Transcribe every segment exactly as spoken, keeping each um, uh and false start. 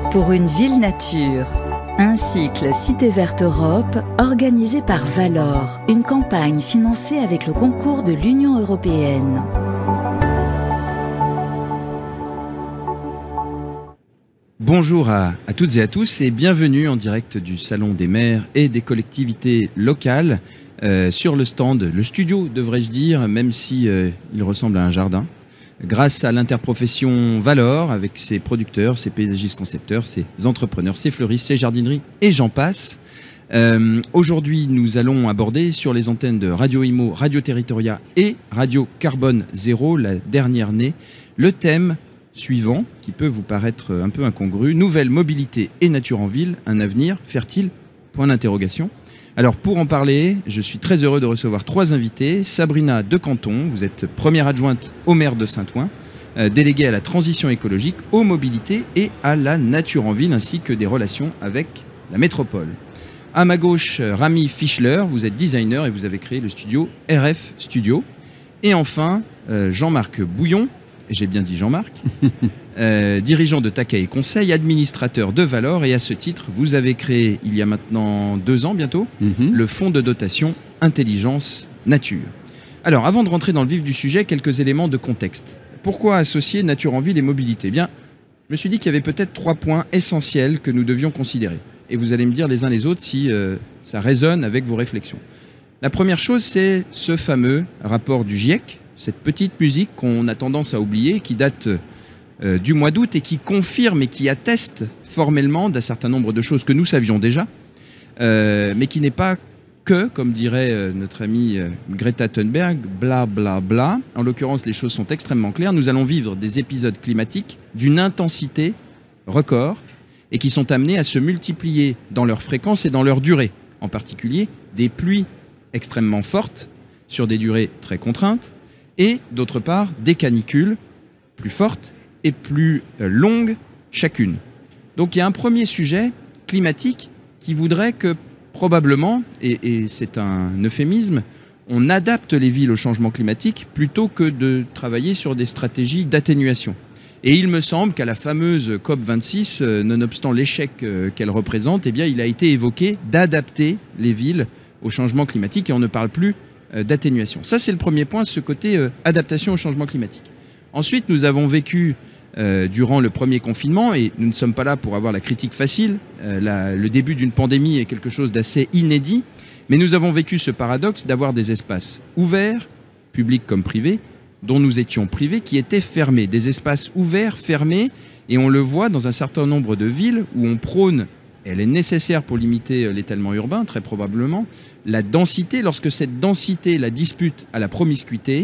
pour une ville nature. Un cycle Cité Verte Europe organisé par Valor, une campagne financée avec le concours de l'Union européenne. Bonjour à, à toutes et à tous et bienvenue en direct du Salon des maires et des collectivités locales euh, sur le stand, le studio devrais-je dire, même si euh, il ressemble à un jardin. Grâce à l'interprofession Valor, avec ses producteurs, ses paysagistes concepteurs, ses entrepreneurs, ses fleuristes, ses jardineries et j'en passe. Euh, aujourd'hui, nous allons aborder sur les antennes de Radio Imo, Radio Territoria et Radio Carbone Zéro, la dernière née, le thème suivant, qui peut vous paraître un peu incongru: nouvelle mobilité et nature en ville, un avenir fertile? Point d'interrogation. Alors pour en parler, je suis très heureux de recevoir trois invités. Sabrina de Canton, vous êtes première adjointe au maire de Saint-Ouen, euh, déléguée à la transition écologique, aux mobilités et à la nature en ville, ainsi que des relations avec la métropole. À ma gauche, Rami Fischler, vous êtes designer et vous avez créé le studio R F Studio. Et enfin, euh, Jean-Marc Bouillon, j'ai bien dit Jean-Marc, euh, dirigeant de Takai Conseil, administrateur de Valor, et à ce titre, vous avez créé, il y a maintenant deux ans bientôt, mm-hmm. le fonds de dotation Intelligence Nature. Alors, avant de rentrer dans le vif du sujet, quelques éléments de contexte. Pourquoi associer nature en ville et mobilité? Eh bien, je me suis dit qu'il y avait peut-être trois points essentiels que nous devions considérer. Et vous allez me dire les uns les autres si euh, ça résonne avec vos réflexions. La première chose, c'est ce fameux rapport du GIEC, cette petite musique qu'on a tendance à oublier, qui date euh, du mois d'août et qui confirme et qui atteste formellement d'un certain nombre de choses que nous savions déjà, euh, mais qui n'est pas que, comme dirait euh, notre amie euh, Greta Thunberg, bla bla bla. En l'occurrence, les choses sont extrêmement claires. Nous allons vivre des épisodes climatiques d'une intensité record et qui sont amenés à se multiplier dans leur fréquence et dans leur durée. En particulier, des pluies extrêmement fortes sur des durées très contraintes, et d'autre part, des canicules plus fortes et plus euh, longues chacune. Donc il y a un premier sujet climatique qui voudrait que probablement, et, et c'est un euphémisme, on adapte les villes au changement climatique plutôt que de travailler sur des stratégies d'atténuation. Et il me semble qu'à la fameuse COP vingt-six, euh, nonobstant l'échec euh, qu'elle représente, eh bien, il a été évoqué d'adapter les villes au changement climatique et on ne parle plus d'atténuation. Ça, c'est le premier point, ce côté euh, adaptation au changement climatique. Ensuite, nous avons vécu euh, durant le premier confinement, et nous ne sommes pas là pour avoir la critique facile, euh, la, le début d'une pandémie est quelque chose d'assez inédit, mais nous avons vécu ce paradoxe d'avoir des espaces ouverts, publics comme privés, dont nous étions privés, qui étaient fermés. Des espaces ouverts, fermés, et on le voit dans un certain nombre de villes où on prône, elle est nécessaire pour limiter l'étalement urbain, très probablement, la densité. Lorsque cette densité la dispute à la promiscuité,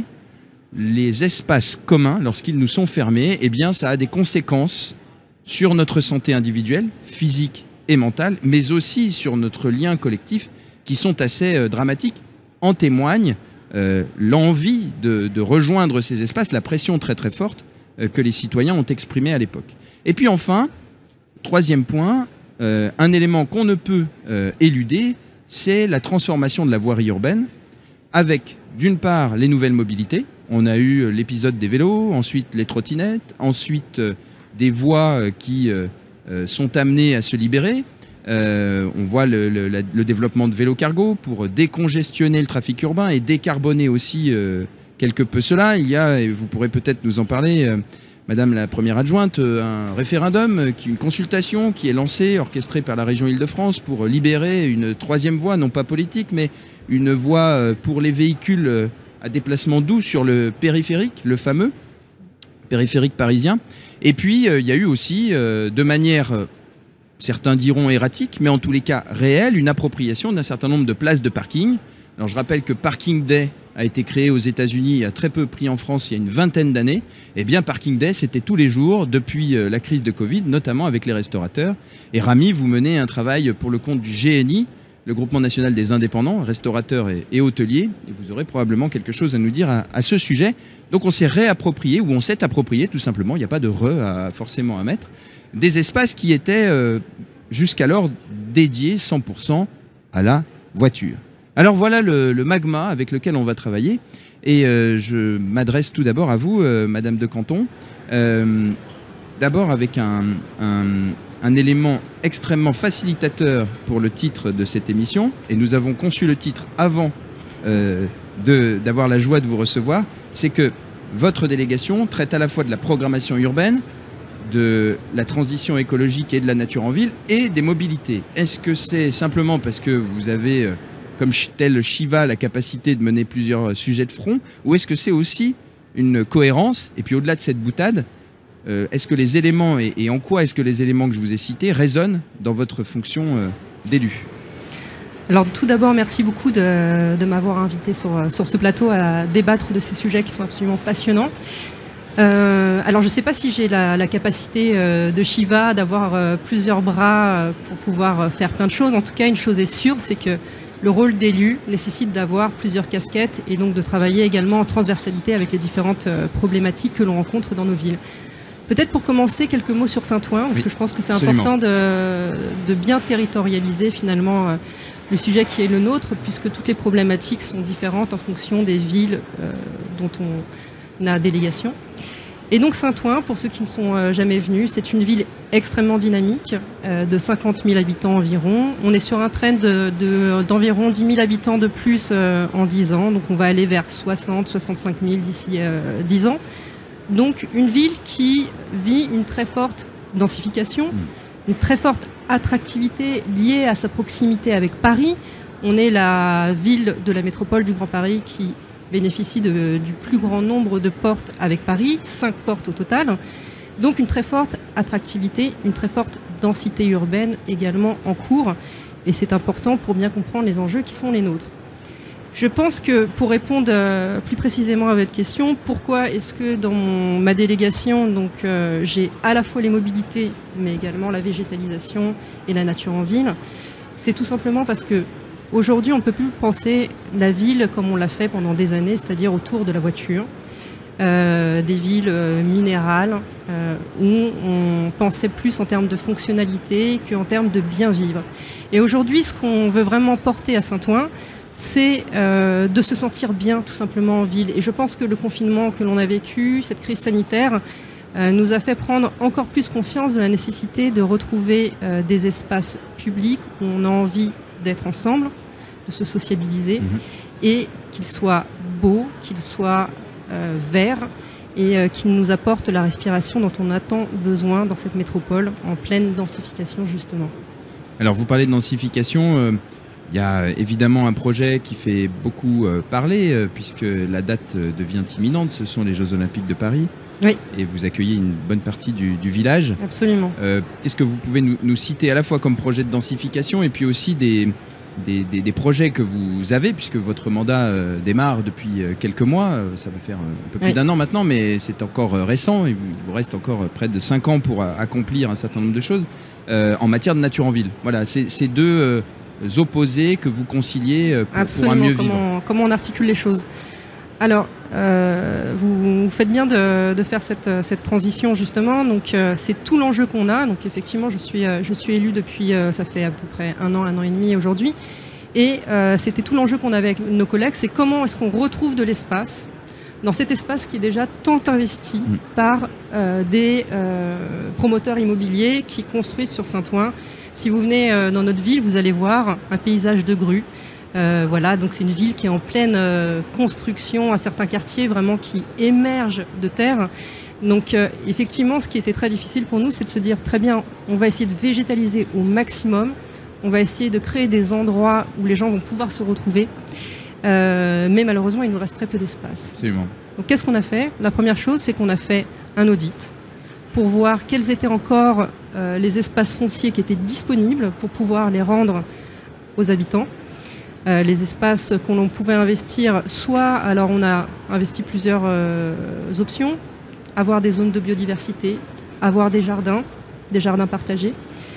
les espaces communs, lorsqu'ils nous sont fermés, eh bien, ça a des conséquences sur notre santé individuelle, physique et mentale, mais aussi sur notre lien collectif, qui sont assez euh, dramatiques. En témoigne euh, l'envie de, de rejoindre ces espaces, la pression très très forte euh, que les citoyens ont exprimée à l'époque. Et puis enfin, troisième point, Euh, un élément qu'on ne peut euh, éluder, c'est la transformation de la voirie urbaine, avec d'une part les nouvelles mobilités. On a eu l'épisode des vélos, ensuite les trottinettes, ensuite euh, des voies euh, qui euh, euh, sont amenées à se libérer. Euh, on voit le, le, la, le développement de vélo-cargo pour décongestionner le trafic urbain et décarboner aussi euh, quelque peu cela. Il y a, et vous pourrez peut-être nous en parler, euh, Madame la première adjointe, un référendum, une consultation qui est lancée, orchestrée par la région Île-de-France pour libérer une troisième voie, non pas politique, mais une voie pour les véhicules à déplacement doux sur le périphérique, le fameux périphérique parisien. Et puis, il y a eu aussi, de manière, certains diront erratique, mais en tous les cas réelle, une appropriation d'un certain nombre de places de parking. Alors je rappelle que Parking Day a été créé aux États-Unis et a très peu pris en France il y a une vingtaine d'années. Eh bien, Parking Day, c'était tous les jours depuis la crise de Covid, notamment avec les restaurateurs. Et Rami, vous menez un travail pour le compte du G N I, le Groupement National des Indépendants, restaurateurs et, et hôteliers. Et vous aurez probablement quelque chose à nous dire à, à ce sujet. Donc, on s'est réapproprié, ou on s'est approprié, tout simplement, il n'y a pas de re à, forcément à mettre, des espaces qui étaient euh, jusqu'alors dédiés cent pour cent à la voiture. Alors voilà le, le magma avec lequel on va travailler et euh, je m'adresse tout d'abord à vous, euh, Madame de Canton. Euh, d'abord avec un, un, un élément extrêmement facilitateur pour le titre de cette émission, et nous avons conçu le titre avant euh, de, d'avoir la joie de vous recevoir, c'est que votre délégation traite à la fois de la programmation urbaine, de la transition écologique et de la nature en ville, et des mobilités. Est-ce que c'est simplement parce que vous avez, comme tel Shiva, la capacité de mener plusieurs sujets de front, ou est-ce que c'est aussi une cohérence? Et puis au-delà de cette boutade, euh, est-ce que les éléments, et, et en quoi est-ce que les éléments que je vous ai cités résonnent dans votre fonction euh, d'élu? Alors tout d'abord, merci beaucoup de, de m'avoir invité sur, sur ce plateau à débattre de ces sujets qui sont absolument passionnants. Euh, alors je ne sais pas si j'ai la, la capacité euh, de Shiva d'avoir euh, plusieurs bras euh, pour pouvoir euh, faire plein de choses. En tout cas, une chose est sûre, c'est que le rôle d'élu nécessite d'avoir plusieurs casquettes et donc de travailler également en transversalité avec les différentes euh, problématiques que l'on rencontre dans nos villes. Peut-être pour commencer, quelques mots sur Saint-Ouen, parce oui, que je pense que c'est important de, de bien territorialiser finalement euh, le sujet qui est le nôtre, puisque toutes les problématiques sont différentes en fonction des villes euh, dont on a délégation. Et donc Saint-Ouen, pour ceux qui ne sont euh, jamais venus, c'est une ville extrêmement dynamique, euh, de cinquante mille habitants environ. On est sur un trend de, de, d'environ dix mille habitants de plus euh, en dix ans, donc on va aller vers soixante à soixante-cinq mille d'ici euh, dix ans. Donc une ville qui vit une très forte densification, une très forte attractivité liée à sa proximité avec Paris. On est la ville de la métropole du Grand Paris qui bénéficie de, du plus grand nombre de portes avec Paris, cinq portes au total. Donc une très forte attractivité, une très forte densité urbaine également en cours. Et c'est important pour bien comprendre les enjeux qui sont les nôtres. Je pense que pour répondre euh, plus précisément à votre question, pourquoi est-ce que dans mon, ma délégation, donc euh, j'ai à la fois les mobilités, mais également la végétalisation et la nature en ville, c'est tout simplement parce que aujourd'hui, on ne peut plus penser la ville comme on l'a fait pendant des années, c'est-à-dire autour de la voiture, euh, des villes euh, minérales, euh, où on pensait plus en termes de fonctionnalité qu'en termes de bien vivre. Et aujourd'hui, ce qu'on veut vraiment porter à Saint-Ouen, c'est euh, de se sentir bien tout simplement en ville. Et je pense que le confinement que l'on a vécu, cette crise sanitaire, euh, nous a fait prendre encore plus conscience de la nécessité de retrouver euh, des espaces publics où on a envie d'être ensemble, de se sociabiliser, mmh. et qu'ils soient beaux, qu'ils soient euh, verts, et euh, qu'ils nous apportent la respiration dont on a tant besoin dans cette métropole en pleine densification justement. Alors vous parlez de densification, euh... il y a évidemment un projet qui fait beaucoup euh, parler, euh, puisque la date euh, devient imminente, ce sont les Jeux Olympiques de Paris. Oui. Et vous accueillez une bonne partie du, du village. Absolument. Euh, Qu'est-ce que vous pouvez nous, nous citer à la fois comme projet de densification et puis aussi des, des, des, des projets que vous avez, puisque votre mandat euh, démarre depuis euh, quelques mois, euh, ça va faire euh, un peu plus oui. d'un an maintenant, mais c'est encore euh, récent, et vous, il vous reste encore euh, près de cinq ans pour euh, accomplir un certain nombre de choses euh, en matière de nature en ville. Voilà, c'est ces deux... Euh, opposés que vous conciliez pour, pour un mieux vivre. Comment, comment on articule les choses. Alors, euh, vous, vous faites bien de, de faire cette, cette transition justement. Donc, euh, c'est tout l'enjeu qu'on a. Donc, effectivement, je suis, je suis élue depuis, euh, ça fait à peu près un an, un an et demi aujourd'hui. Et euh, c'était tout l'enjeu qu'on avait avec nos collègues, c'est comment est-ce qu'on retrouve de l'espace dans cet espace qui est déjà tant investi mmh. par euh, des euh, promoteurs immobiliers qui construisent sur Saint-Ouen. Si vous venez euh, dans notre ville, vous allez voir un paysage de grues. Euh, voilà, donc c'est une ville qui est en pleine euh, construction à certains quartiers, vraiment qui émergent de terre. Donc euh, effectivement, ce qui était très difficile pour nous, c'est de se dire très bien, on va essayer de végétaliser au maximum, on va essayer de créer des endroits où les gens vont pouvoir se retrouver. Euh, mais malheureusement, il nous reste très peu d'espace. Absolument. Donc qu'est-ce qu'on a fait? La première chose, c'est qu'on a fait un audit pour voir quels étaient encore euh, les espaces fonciers qui étaient disponibles pour pouvoir les rendre aux habitants. Euh, les espaces qu'on pouvait investir, soit, alors on a investi plusieurs euh, options, avoir des zones de biodiversité, avoir des jardins, des jardins partagés.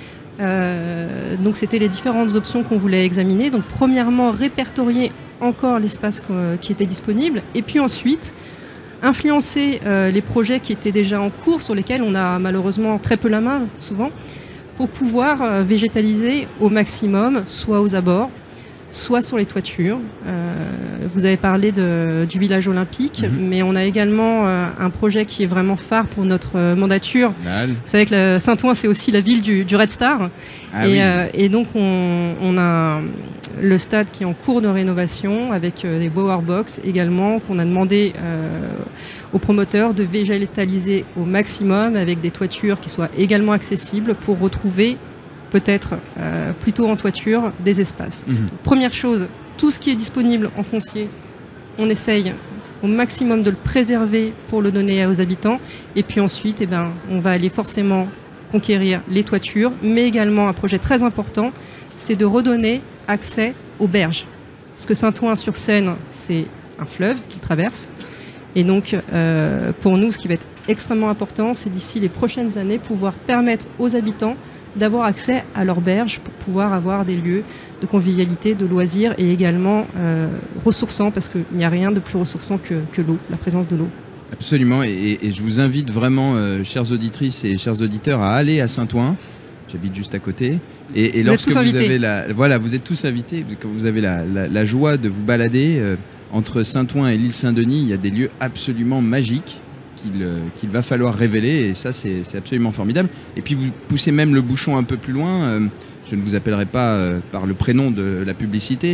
Euh, donc c'était les différentes options qu'on voulait examiner. Donc premièrement, répertorier encore l'espace qui était disponible, et puis ensuite influencer euh, les projets qui étaient déjà en cours, sur lesquels on a malheureusement très peu la main, souvent, pour pouvoir euh, végétaliser au maximum, soit aux abords, soit sur les toitures. Euh, vous avez parlé de, du village olympique, mmh. mais on a également euh, un projet qui est vraiment phare pour notre euh, mandature. Mal. Vous savez que le Saint-Ouen, c'est aussi la ville du, du Red Star. Ah et, oui. euh, et donc, on, on a le stade qui est en cours de rénovation avec euh, des Bower Box également, qu'on a demandé euh, aux promoteurs de végétaliser au maximum avec des toitures qui soient également accessibles pour retrouver peut-être euh, plutôt en toiture des espaces. Mmh. Donc, première chose, tout ce qui est disponible en foncier, on essaye au maximum de le préserver pour le donner aux habitants. Et puis ensuite, eh ben, on va aller forcément conquérir les toitures, mais également un projet très important, c'est de redonner accès aux berges. Parce que Saint-Ouen-sur-Seine, c'est un fleuve qu'il traverse. Et donc, euh, pour nous, ce qui va être extrêmement important, c'est d'ici les prochaines années, pouvoir permettre aux habitants d'avoir accès à leurs berges pour pouvoir avoir des lieux de convivialité, de loisirs et également euh, ressourçants, parce qu'il n'y a rien de plus ressourçant que, que l'eau, la présence de l'eau. Absolument, et, et je vous invite vraiment, euh, chères auditrices et chers auditeurs, à aller à Saint-Ouen. J'habite juste à côté. Et, et vous lorsque êtes tous vous invités. avez la, voilà, vous êtes tous invités, quand vous avez la, la, la joie de vous balader euh, entre Saint-Ouen et l'île Saint-Denis, il y a des lieux absolument magiques qu'il qu'il va falloir révéler, et ça c'est absolument formidable. Et puis vous poussez même le bouchon un peu plus loin, euh, je ne vous appellerai pas euh, par le prénom de la publicité,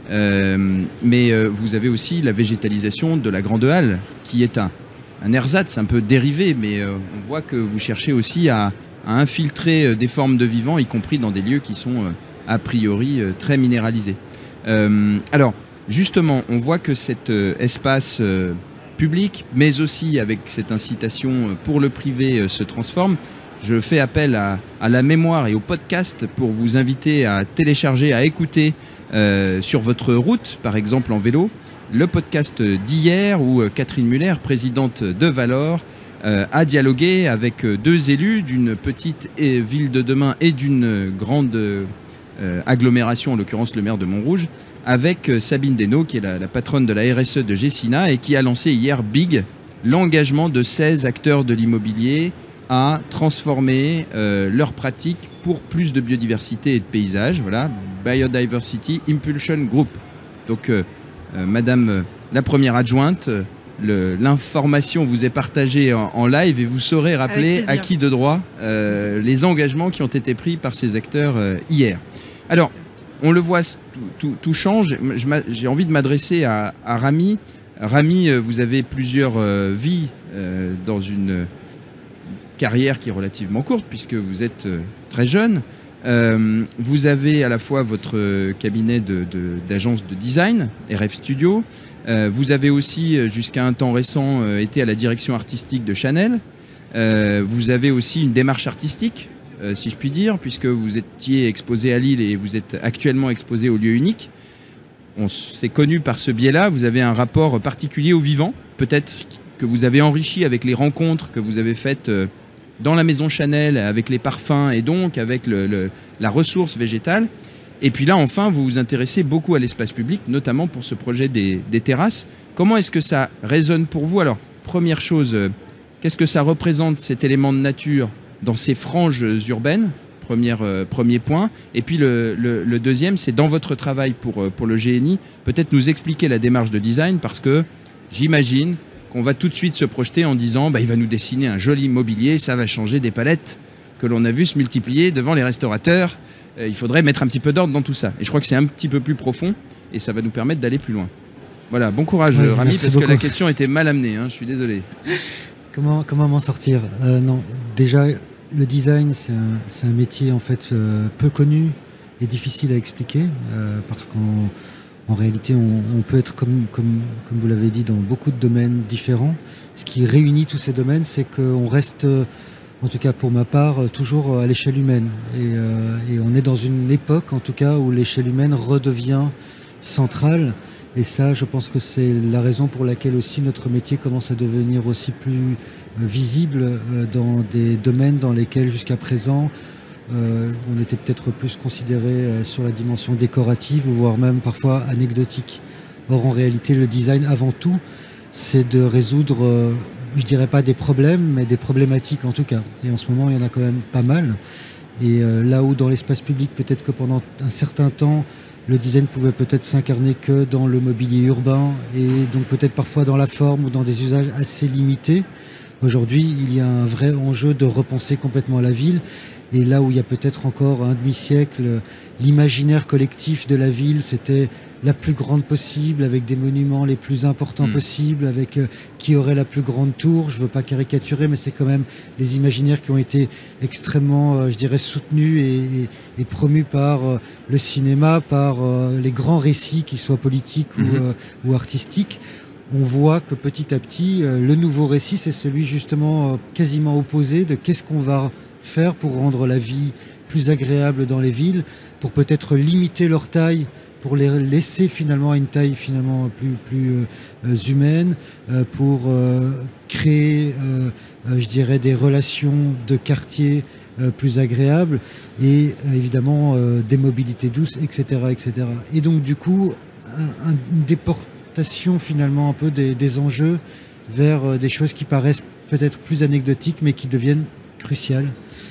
euh, mais euh, vous avez aussi la végétalisation de la Grande Halle, qui est un, un ersatz un peu dérivé, mais euh, on voit que vous cherchez aussi à, à infiltrer des formes de vivant, y compris dans des lieux qui sont euh, a priori euh, très minéralisés. Euh, alors justement, on voit que cet euh, espace euh, public, mais aussi avec cette incitation pour le privé se transforme. Je fais appel à, à la mémoire et au podcast pour vous inviter à télécharger, à écouter euh, sur votre route, par exemple en vélo, le podcast d'hier où Catherine Muller, présidente de Valor, euh, a dialogué avec deux élus d'une petite ville de demain et d'une grande euh, agglomération, en l'occurrence le maire de Montrouge, avec Sabine Desnaux, qui est la, la patronne de la R S E de Gessina et qui a lancé hier Big, l'engagement de seize acteurs de l'immobilier à transformer euh, leurs pratiques pour plus de biodiversité et de paysage. Voilà, Biodiversity Impulsion Group. Donc, euh, euh, Madame euh, la première adjointe, euh, l'information vous est partagée en, en live et vous saurez rappeler à qui de droit euh, les engagements qui ont été pris par ces acteurs euh, hier. Alors, on le voit, tout, tout, tout change. J'ai envie de m'adresser à, à Rami. Rami, vous avez plusieurs euh, vies euh, dans une carrière qui est relativement courte, puisque vous êtes euh, très jeune. Euh, vous avez à la fois votre cabinet d'agence de, de, de design, R F Studio. Euh, vous avez aussi, jusqu'à un temps récent, euh, été à la direction artistique de Chanel. Euh, vous avez aussi une démarche artistique, Euh, si je puis dire, puisque vous étiez exposé à Lille et vous êtes actuellement exposé au lieu unique. On s'est connu par ce biais-là. Vous avez un rapport particulier au vivant, peut-être que vous avez enrichi avec les rencontres que vous avez faites dans la maison Chanel, avec les parfums et donc avec le, le, la ressource végétale. Et puis là, enfin, vous vous intéressez beaucoup à l'espace public, notamment pour ce projet des, des terrasses. Comment est-ce que ça résonne pour vous? Alors, première chose, qu'est-ce que ça représente, cet élément de nature dans ces franges urbaines, première, euh, premier point. Et puis le, le, le deuxième, c'est dans votre travail pour, pour le G N I, peut-être nous expliquer la démarche de design, parce que j'imagine qu'on va tout de suite se projeter en disant bah, il va nous dessiner un joli mobilier, ça va changer des palettes que l'on a vu se multiplier devant les restaurateurs. Euh, il faudrait mettre un petit peu d'ordre dans tout ça. Et je crois que c'est un petit peu plus profond et ça va nous permettre d'aller plus loin. Voilà, bon courage oui, Rami, parce beaucoup. que la question était mal amenée, hein, je suis désolé. Comment, comment m'en sortir euh, Non, déjà... Le design, c'est un, c'est un métier en fait euh, peu connu et difficile à expliquer euh, parce qu'en en réalité, on, on peut être comme, comme, comme vous l'avez dit dans beaucoup de domaines différents. Ce qui réunit tous ces domaines, c'est qu'on reste, en tout cas pour ma part, toujours à l'échelle humaine. Et, euh, et on est dans une époque, en tout cas, où l'échelle humaine redevient centrale. Et ça, je pense que c'est la raison pour laquelle aussi notre métier commence à devenir aussi plus visible dans des domaines dans lesquels jusqu'à présent euh, on était peut-être plus considéré sur la dimension décorative ou voire même parfois anecdotique. Or en réalité le design avant tout c'est de résoudre, euh, je dirais pas des problèmes mais des problématiques en tout cas. Et en ce moment il y en a quand même pas mal. Et euh, là où dans l'espace public peut-être que pendant un certain temps le design pouvait peut-être s'incarner que dans le mobilier urbain et donc peut-être parfois dans la forme ou dans des usages assez limités. Aujourd'hui, il y a un vrai enjeu de repenser complètement la ville. Et là où il y a peut-être encore un demi-siècle, l'imaginaire collectif de la ville, c'était la plus grande possible, avec des monuments les plus importants mmh. possibles, avec euh, qui aurait la plus grande tour. Je ne veux pas caricaturer, mais c'est quand même des imaginaires qui ont été extrêmement, euh, je dirais, soutenus et, et, et promus par euh, le cinéma, par euh, les grands récits, qu'ils soient politiques mmh. ou, euh, ou artistiques. On voit que petit à petit, euh, le nouveau récit, c'est celui justement euh, quasiment opposé de qu'est-ce qu'on va faire pour rendre la vie plus agréable dans les villes, pour peut-être limiter leur taille, pour les laisser finalement à une taille finalement plus, plus euh, humaine, euh, pour euh, créer, euh, euh, je dirais, des relations de quartier euh, plus agréables et euh, évidemment euh, des mobilités douces, et cetera, et cetera. Et donc du coup, un, un, une déportation finalement un peu des, des enjeux vers euh, des choses qui paraissent peut-être plus anecdotiques mais qui deviennent cruciales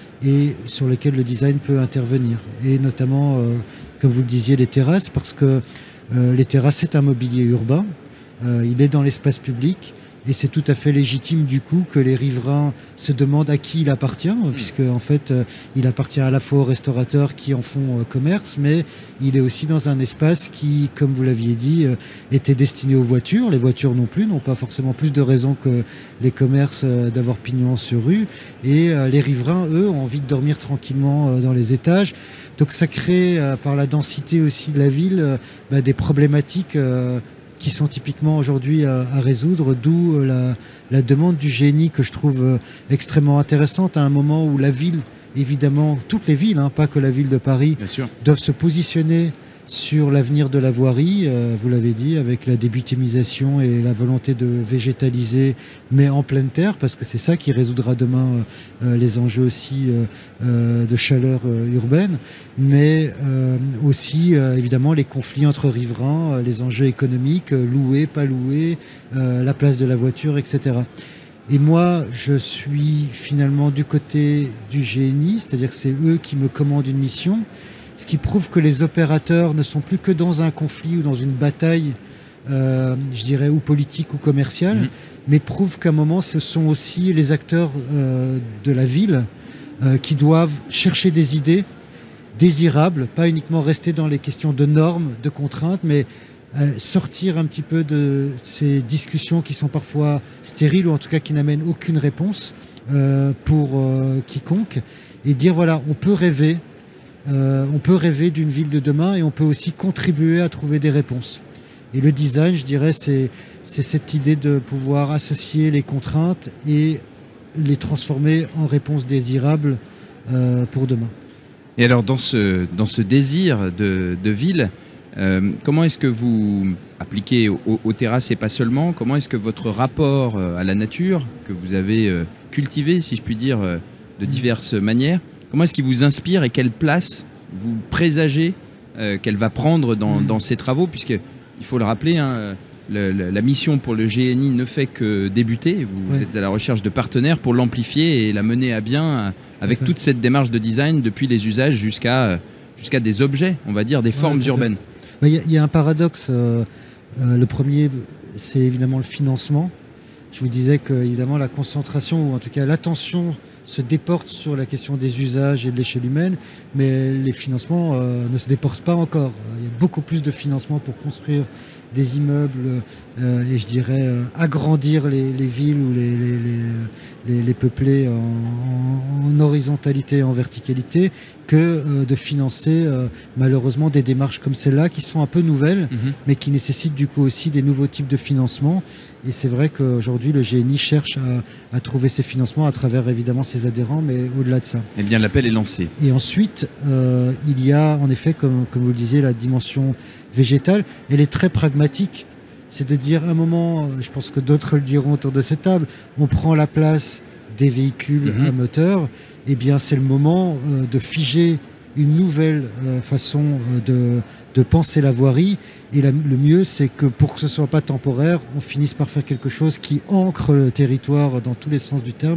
et sur lesquelles le design peut intervenir. Et notamment, euh, comme vous le disiez, les terrasses, parce que euh, les terrasses, c'est un mobilier urbain, euh, il est dans l'espace public, et c'est tout à fait légitime du coup que les riverains se demandent à qui il appartient, mmh. puisque en fait, euh, il appartient à la fois aux restaurateurs qui en font euh, commerce, mais il est aussi dans un espace qui, comme vous l'aviez dit, euh, était destiné aux voitures. Les voitures non plus n'ont pas forcément plus de raisons que les commerces euh, d'avoir pignon sur rue, et euh, les riverains, eux, ont envie de dormir tranquillement euh, dans les étages. Donc ça crée, euh, par la densité aussi de la ville, euh, bah, des problématiques euh, qui sont typiquement aujourd'hui à, à résoudre, d'où la, la demande du génie que je trouve euh, extrêmement intéressante à un moment où la ville, évidemment, toutes les villes, hein, pas que la ville de Paris, doivent se positionner sur l'avenir de la voirie, euh, vous l'avez dit, avec la débitumisation et la volonté de végétaliser, mais en pleine terre, parce que c'est ça qui résoudra demain euh, les enjeux aussi euh, euh, de chaleur euh, urbaine, mais euh, aussi euh, évidemment les conflits entre riverains, euh, les enjeux économiques, euh, louer, pas louer, euh, la place de la voiture, et cetera. Et moi, je suis finalement du côté du génie, c'est-à-dire que c'est eux qui me commandent une mission, ce qui prouve que les opérateurs ne sont plus que dans un conflit ou dans une bataille, euh, je dirais, ou politique ou commerciale, mmh. mais prouve qu'à un moment, ce sont aussi les acteurs euh, de la ville euh, qui doivent chercher des idées désirables, pas uniquement rester dans les questions de normes, de contraintes, mais euh, sortir un petit peu de ces discussions qui sont parfois stériles ou en tout cas qui n'amènent aucune réponse euh, pour euh, quiconque, et dire voilà, on peut rêver. Euh, on peut rêver d'une ville de demain et on peut aussi contribuer à trouver des réponses. Et le design, je dirais, c'est, c'est cette idée de pouvoir associer les contraintes et les transformer en réponses désirables euh, pour demain. Et alors, dans ce, dans ce désir de, de ville, euh, comment est-ce que vous appliquez aux, aux terrasses et pas seulement, comment est-ce que votre rapport à la nature, que vous avez euh, cultivé, si je puis dire, de diverses manières, comment est-ce qu'il vous inspire et quelle place vous présagez euh, qu'elle va prendre dans, mmh. dans ces travaux, puisque il faut le rappeler, hein, le, le, la mission pour le G N I ne fait que débuter. Vous, oui. vous êtes à la recherche de partenaires pour l'amplifier et la mener à bien avec okay. toute cette démarche de design, depuis les usages jusqu'à jusqu'à des objets, on va dire, des ouais, formes okay. urbaines. Il y, y a un paradoxe. Euh, euh, le premier, c'est évidemment le financement. Je vous disais que évidemment la concentration, ou en tout cas l'attention, se déporte sur la question des usages et de l'échelle humaine, mais les financements euh, ne se déportent pas encore. Il y a beaucoup plus de financement pour construire des immeubles euh, et je dirais euh, agrandir les, les villes ou les, les, les, les peupler en, en, en horizontalité, en verticalité, que euh, de financer euh, malheureusement des démarches comme celle-là qui sont un peu nouvelles, mmh. mais qui nécessitent du coup aussi des nouveaux types de financement. Et c'est vrai qu'aujourd'hui, le G N I cherche à, à trouver ces financements à travers évidemment ses adhérents, mais au-delà de ça. Eh bien, l'appel est lancé. Et ensuite, euh, il y a en effet, comme, comme vous le disiez, la dimension végétale. Elle est très pragmatique. C'est de dire à un moment, je pense que d'autres le diront autour de cette table, on prend la place des véhicules mmh. à moteur. Eh bien, c'est le moment euh, de figer une nouvelle euh, façon euh, de, de penser la voirie. Et la, le mieux, c'est que pour que ce ne soit pas temporaire, on finisse par faire quelque chose qui ancre le territoire dans tous les sens du terme,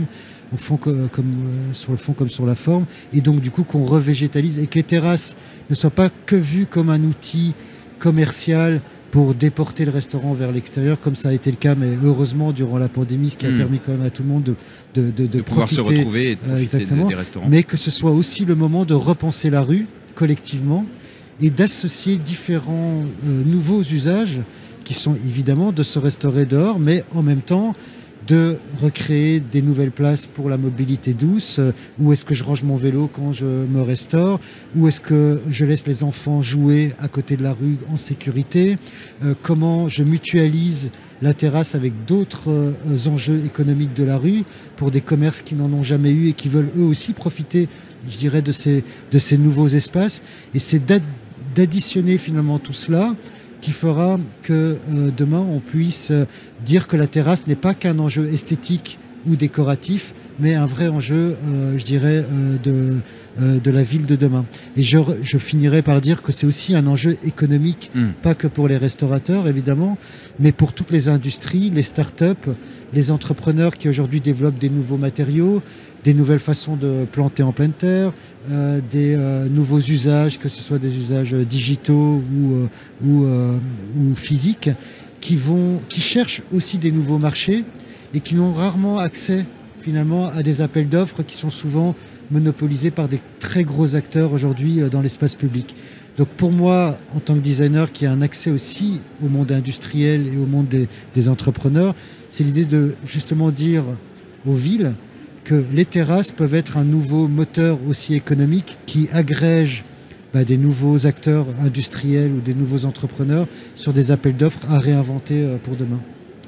au fond comme, comme euh, sur le fond comme sur la forme, et donc du coup qu'on revégétalise et que les terrasses ne soient pas que vues comme un outil commercial pour déporter le restaurant vers l'extérieur, comme ça a été le cas, mais heureusement durant la pandémie, ce qui a mmh. permis quand même à tout le monde de, de, de, de, de pouvoir profiter, se retrouver et de profiter euh, exactement, des, des restaurants. Mais que ce soit aussi le moment de repenser la rue collectivement et d'associer différents euh, nouveaux usages qui sont évidemment de se restaurer dehors, mais en même temps de recréer des nouvelles places pour la mobilité douce. Euh, où est-ce que je range mon vélo quand je me restaure? Où est-ce que je laisse les enfants jouer à côté de la rue en sécurité? euh, Comment je mutualise la terrasse avec d'autres euh, enjeux économiques de la rue pour des commerces qui n'en ont jamais eu et qui veulent eux aussi profiter, je dirais, de ces, de ces nouveaux espaces. Et c'est d'additionner finalement tout cela qui fera que euh, demain on puisse euh, dire que la terrasse n'est pas qu'un enjeu esthétique ou décoratif, mais un vrai enjeu, euh, je dirais, euh, de, euh, de la ville de demain. Et je, je finirai par dire que c'est aussi un enjeu économique, mmh. pas que pour les restaurateurs évidemment, mais pour toutes les industries, les start-up, les entrepreneurs qui aujourd'hui développent des nouveaux matériaux, des nouvelles façons de planter en pleine terre, euh, des euh, nouveaux usages, que ce soit des usages digitaux ou, euh, ou, euh, ou physiques, qui, vont, qui cherchent aussi des nouveaux marchés et qui n'ont rarement accès finalement à des appels d'offres qui sont souvent monopolisés par des très gros acteurs aujourd'hui dans l'espace public. Donc pour moi, en tant que designer qui a un accès aussi au monde industriel et au monde des, des entrepreneurs, c'est l'idée de justement dire aux villes que les terrasses peuvent être un nouveau moteur aussi économique qui agrège bah, des nouveaux acteurs industriels ou des nouveaux entrepreneurs sur des appels d'offres à réinventer euh, pour demain.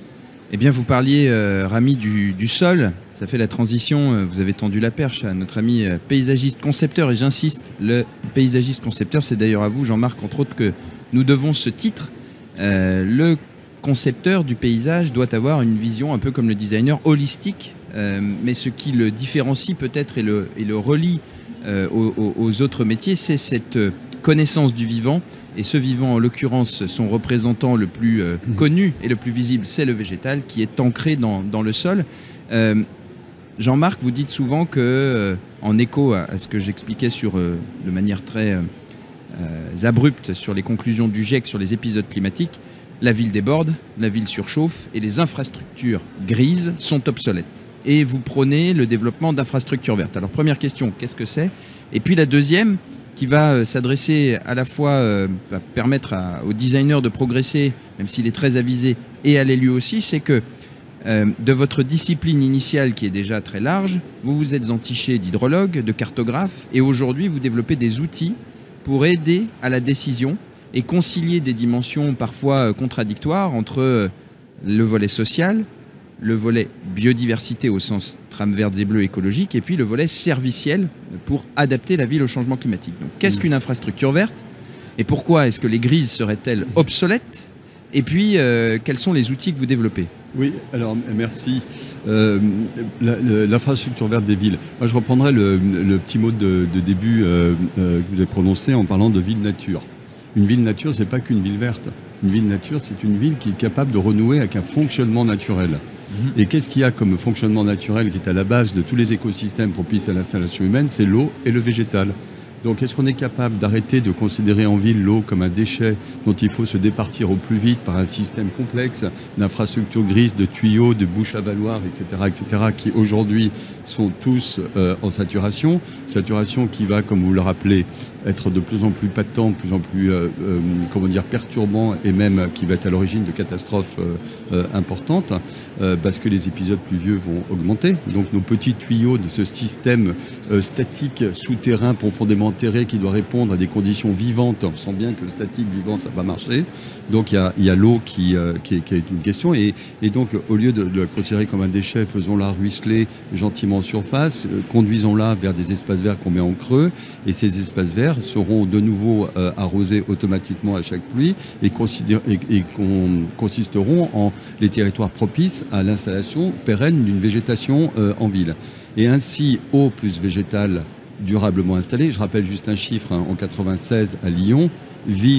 Eh bien, vous parliez, euh, Rami, du, du sol. Ça fait la transition. Euh, vous avez tendu la perche à notre ami euh, paysagiste concepteur. Et j'insiste, le paysagiste concepteur, c'est d'ailleurs à vous, Jean-Marc, entre autres, que nous devons ce titre. Euh, le concepteur du paysage doit avoir une vision un peu comme le designer, holistique. Euh, mais ce qui le différencie peut-être et le, et le relie euh, aux, aux autres métiers, c'est cette connaissance du vivant. Et ce vivant, en l'occurrence, son représentant le plus euh, mmh. connu et le plus visible, c'est le végétal qui est ancré dans, dans le sol. Euh, Jean-Marc, vous dites souvent que, euh, en écho à, à ce que j'expliquais sur, euh, de manière très euh, euh, abrupte sur les conclusions du GIEC sur les épisodes climatiques, la ville déborde, la ville surchauffe et les infrastructures grises sont obsolètes. Et vous prônez le développement d'infrastructures vertes. Alors première question, qu'est-ce que c'est? Et puis la deuxième, qui va euh, s'adresser à la fois, euh, va permettre à, au designer de progresser, même s'il est très avisé, et à l'élu aussi, c'est que euh, de votre discipline initiale qui est déjà très large, vous vous êtes entiché d'hydrologue, de cartographe, et aujourd'hui vous développez des outils pour aider à la décision et concilier des dimensions parfois contradictoires entre euh, le volet social, le volet biodiversité au sens trames vertes et bleues écologique, et puis le volet serviciel pour adapter la ville au changement climatique. Donc, qu'est-ce qu'une infrastructure verte? Et pourquoi est-ce que les grises seraient-elles obsolètes? Et puis, euh, quels sont les outils que vous développez? Oui, alors merci. Euh, L'infrastructure verte des villes. Moi, je reprendrai le, le petit mot de, de début euh, euh, que vous avez prononcé en parlant de ville nature. Une ville nature, c'est pas qu'une ville verte. Une ville nature, c'est une ville qui est capable de renouer avec un fonctionnement naturel. Et qu'est-ce qu'il y a comme fonctionnement naturel qui est à la base de tous les écosystèmes propices à l'installation humaine? C'est l'eau et le végétal. Donc est-ce qu'on est capable d'arrêter de considérer en ville l'eau comme un déchet dont il faut se départir au plus vite par un système complexe d'infrastructures grises, de tuyaux, de bouches à valoir, et cetera, et cetera, qui aujourd'hui sont tous euh, en saturation, saturation qui va, comme vous le rappelez, être de plus en plus patente, de plus en plus euh, euh, comment dire, perturbant, et même qui va être à l'origine de catastrophes euh, euh, importantes, euh, parce que les épisodes pluvieux vont augmenter. Donc nos petits tuyaux de ce système euh, statique souterrain profondément enterré qui doit répondre à des conditions vivantes, on sent bien que statique, vivant, ça va marcher. Donc il y a, il y a l'eau qui, euh, qui, est, qui est une question, et, et donc au lieu de, de la considérer comme un déchet, faisons-la ruisseler gentiment en surface, euh, conduisons-la vers des espaces verts qu'on met en creux, et ces espaces verts seront de nouveau euh, arrosés automatiquement à chaque pluie et, et, et con, consisteront en les territoires propices à l'installation pérenne d'une végétation euh, en ville. Et ainsi, eau plus végétale durablement installée. Je rappelle juste un chiffre, hein, en quatre-vingt-seize à Lyon, ville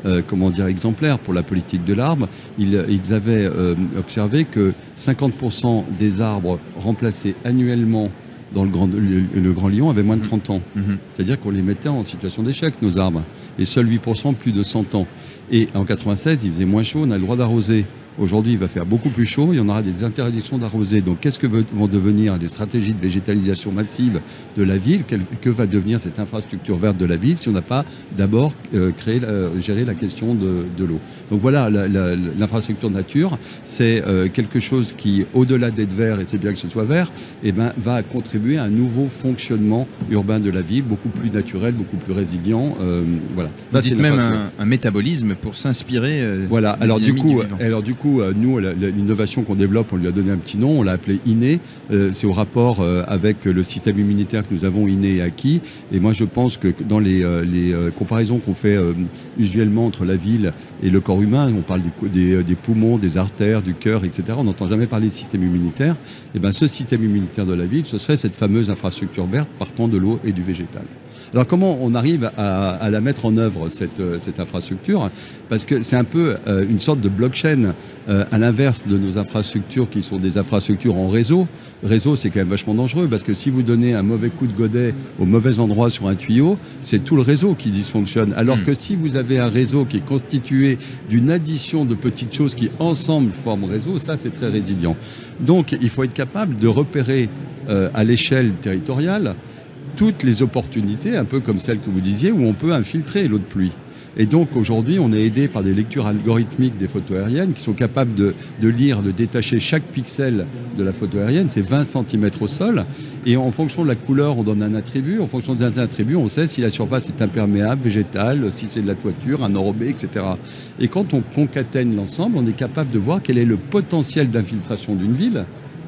euh, comment dire, exemplaire pour la politique de l'arbre. Ils, ils avaient euh, observé que cinquante pour cent des arbres remplacés annuellement dans le Grand, le, le Grand Lyon avaient moins de trente ans. Mmh. C'est-à-dire qu'on les mettait en situation d'échec, nos arbres. Et seuls huit pour cent plus de cent ans. Et en quatre-vingt-seize, il faisait moins chaud, on a le droit d'arroser. Aujourd'hui, il va faire beaucoup plus chaud, il y en aura des interdictions d'arroser. Donc, qu'est-ce que vont devenir les stratégies de végétalisation massive de la ville? Que, que va devenir cette infrastructure verte de la ville si on n'a pas d'abord euh, créé, euh, géré la question de, de l'eau? Donc voilà, la, la, l'infrastructure nature, c'est euh, quelque chose qui, au-delà d'être vert, et c'est bien que ce soit vert, eh ben, va contribuer à un nouveau fonctionnement urbain de la ville, beaucoup plus naturel, beaucoup plus résilient. Euh, voilà. Vous dites même un, un métabolisme pour s'inspirer. Euh, voilà. Alors du coup, alors du coup. Nous, l'innovation qu'on développe, on lui a donné un petit nom, on l'a appelé inné. Euh, c'est au rapport euh, avec le système immunitaire que nous avons inné et acquis. Et moi, je pense que dans les, euh, les euh, comparaisons qu'on fait euh, usuellement entre la ville et le corps humain, on parle des, des, des poumons, des artères, du cœur, et cetera. On n'entend jamais parler de système immunitaire. Et ben, ce système immunitaire de la ville, ce serait cette fameuse infrastructure verte partant de l'eau et du végétal. Alors comment on arrive à, à la mettre en œuvre, cette, cette infrastructure? Parce que c'est un peu euh, une sorte de blockchain, euh, à l'inverse de nos infrastructures qui sont des infrastructures en réseau. Réseau, c'est quand même vachement dangereux, parce que si vous donnez un mauvais coup de godet au mauvais endroit sur un tuyau, c'est tout le réseau qui dysfonctionne. Alors mmh. que si vous avez un réseau qui est constitué d'une addition de petites choses qui ensemble forment réseau, ça c'est très résilient. Donc il faut être capable de repérer euh, à l'échelle territoriale toutes les opportunités, un peu comme celle que vous disiez, où on peut infiltrer l'eau de pluie. Et donc aujourd'hui, on est aidé par des lectures algorithmiques des photos aériennes qui sont capables de, de lire, de détacher chaque pixel de la photo aérienne, c'est vingt centimètres au sol, et en fonction de la couleur, on donne un attribut, en fonction des attributs, on sait si la surface est imperméable, végétale, si c'est de la toiture, un enrobé, et cetera. Et quand on concatène l'ensemble, on est capable de voir quel est le potentiel d'infiltration d'une ville,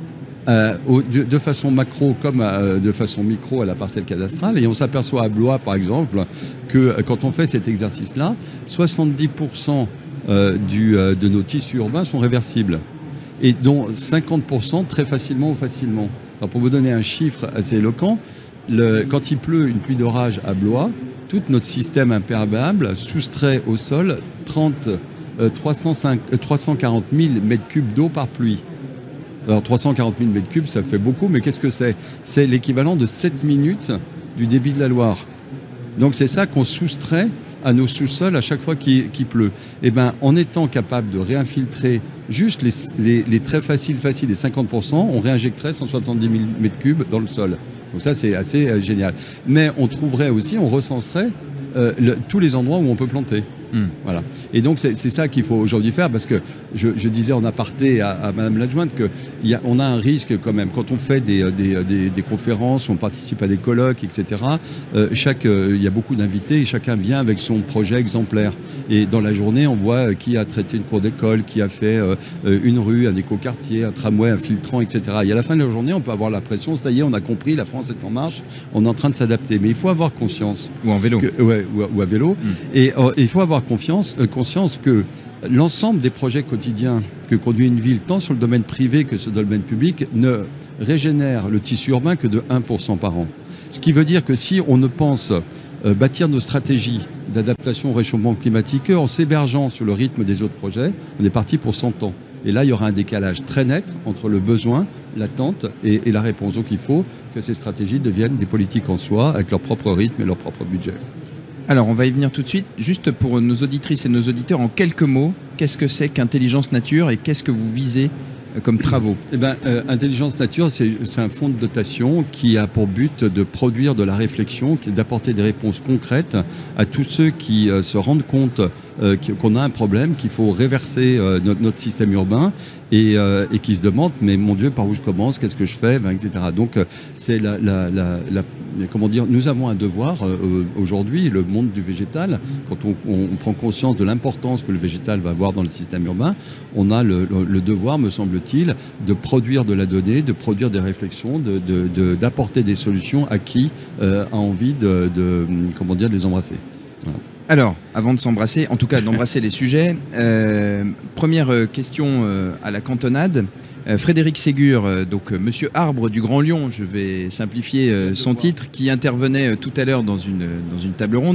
Euh, de, de façon macro comme euh, de façon micro à la parcelle cadastrale, et on s'aperçoit à Blois par exemple que euh, quand on fait cet exercice-là, soixante-dix pour cent euh, du, euh, de nos tissus urbains sont réversibles, et dont cinquante pour cent très facilement ou facilement. Alors pour vous donner un chiffre assez éloquent, le, quand il pleut une pluie d'orage à Blois, tout notre système imperméable soustrait au sol trente, euh, trois cent cinq, euh, trois cent quarante mille mètres cubes d'eau par pluie. Alors trois cent quarante mille mètres cubes, ça fait beaucoup, mais qu'est-ce que c'est? C'est l'équivalent de sept minutes du débit de la Loire. Donc c'est ça qu'on soustrait à nos sous-sols à chaque fois qu'il, qu'il pleut. Et ben, en étant capable de réinfiltrer juste les, les, les très faciles, faciles, les cinquante pour cent, on réinjecterait cent soixante-dix mille mètres cubes dans le sol. Donc ça, c'est assez euh, génial. Mais on trouverait aussi, on recenserait euh, le, tous les endroits où on peut planter. Mmh. Voilà. Et donc c'est, c'est ça qu'il faut aujourd'hui faire, parce que je, je disais en aparté à, à Madame l'adjointe qu'on a, a un risque quand même quand on fait des, des, des, des conférences, on participe à des colloques, et cetera. Euh, chaque, euh, il y a beaucoup d'invités et chacun vient avec son projet exemplaire. Et dans la journée, on voit qui a traité une cour d'école, qui a fait euh, une rue, un écoquartier, un tramway, un filtrant, et cetera. Et à la fin de la journée, on peut avoir l'impression, ça y est, on a compris, la France est en marche, on est en train de s'adapter. Mais il faut avoir conscience. Ou en vélo. Que, ouais, ou, ou à vélo. Mmh. Et euh, il faut avoir Confiance, euh, conscience que l'ensemble des projets quotidiens que conduit une ville, tant sur le domaine privé que sur le domaine public, ne régénère le tissu urbain que de un pour cent par an. Ce qui veut dire que si on ne pense euh, bâtir nos stratégies d'adaptation au réchauffement climatique en s'hébergeant sur le rythme des autres projets, on est parti pour cent ans. Et là, il y aura un décalage très net entre le besoin, l'attente et, et la réponse. Donc il faut que ces stratégies deviennent des politiques en soi, avec leur propre rythme et leur propre budget. Alors, on va y venir tout de suite. Juste pour nos auditrices et nos auditeurs, en quelques mots, qu'est-ce que c'est qu'Intelligence Nature et qu'est-ce que vous visez comme travaux? Eh ben, euh, Intelligence Nature, c'est, c'est un fonds de dotation qui a pour but de produire de la réflexion, d'apporter des réponses concrètes à tous ceux qui euh, se rendent compte euh, qu'on a un problème, qu'il faut réverser euh, notre, notre système urbain, et, euh, et qui se demandent, mais mon Dieu, par où je commence, qu'est-ce que je fais, ben, et cetera. Donc, euh, c'est la, la, la, la, comment dire, nous avons un devoir euh, aujourd'hui, le monde du végétal, quand on, on, on prend conscience de l'importance que le végétal va avoir dans le système urbain, on a le, le, le devoir, me semble-t-il, de produire de la donnée, de produire des réflexions, de, de, de, d'apporter des solutions à qui euh, a envie de, de, comment dire, de les embrasser. Voilà. Alors, avant de s'embrasser, en tout cas d'embrasser les sujets, euh, première question euh, à la cantonade. Euh, Frédéric Ségur, euh, donc euh, Monsieur Arbre du Grand Lyon, je vais simplifier euh, son titre, qui intervenait euh, tout à l'heure dans une, dans une table ronde,